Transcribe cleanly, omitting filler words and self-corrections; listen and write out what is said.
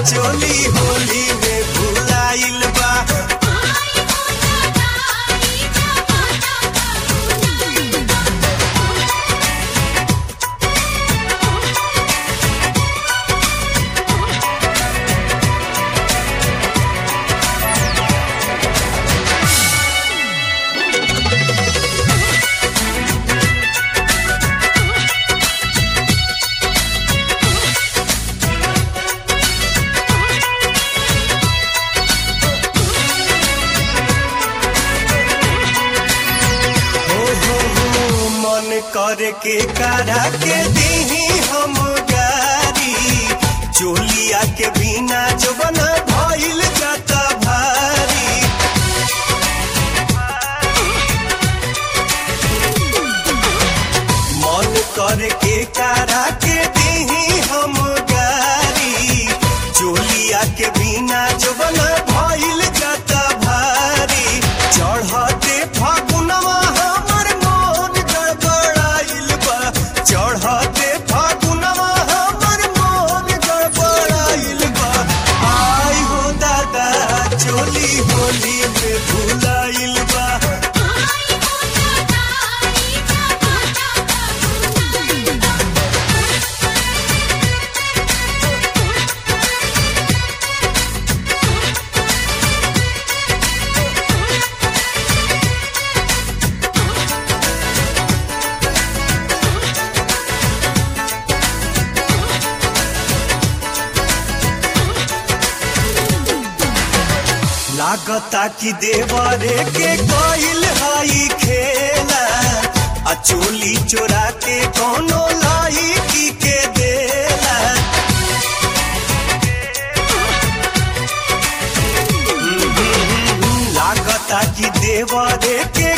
चोली होली में भुलाइल बा। करे के करा के दीही हम गारी, चोलिया के बिना जवना भइल जाता भारी। मन करे के करा के दीही हम गारी, चोलिया के बिना जवना भइल जाता भारी। चढ़ते फागुनवा हमर मन गड़बड़ाइल बा, चढ़ते फागुनवा हमर मन गड़बड़ाइल बा। आई हो दादा चोली होली में भुलाइल बा। लागता कि देवरे के कोइल हाई खेला, आ चोली चोरा के कोनो लाइकी के देला। लागता कि देवरे के